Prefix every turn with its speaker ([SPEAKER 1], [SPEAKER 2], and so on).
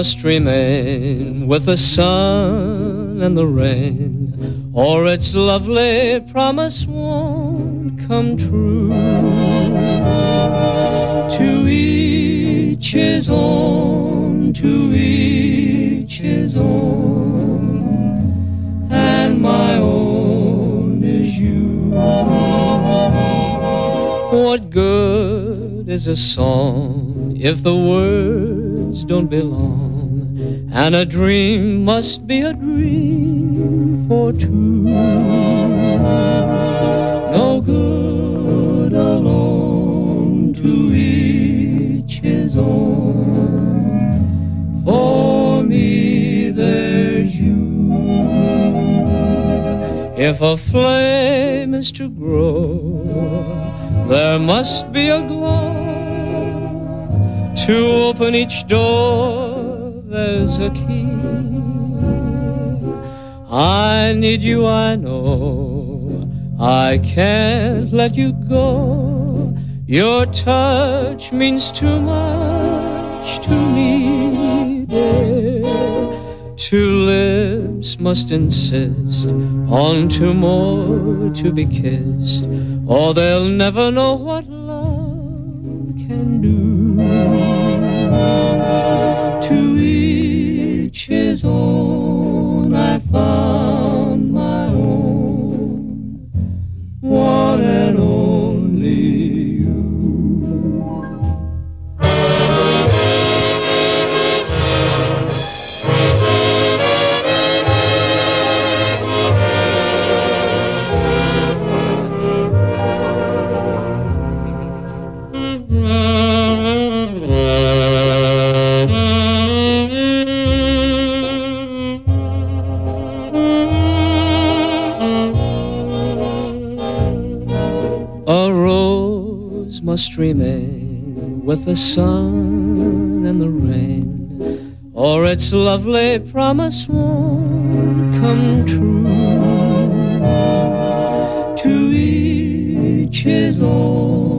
[SPEAKER 1] must remain with the sun and the rain, or its lovely promise won't come true. To each his own, to each his own, and my own is you. What good is a song if the words don't belong, and a dream must be a dream for two? No good alone, to each his own. For me there's you. If a flame is to grow, there must be a glow. To open each door, there's a key. I need you, I know. I can't let you go. Your touch means too much to me, dear. Two lips must insist on two more to be kissed, or they'll never know what love can do. To each his own, I found my own, one and only you. Must remain with the sun and the rain, or its lovely promise won't come true. To each his own.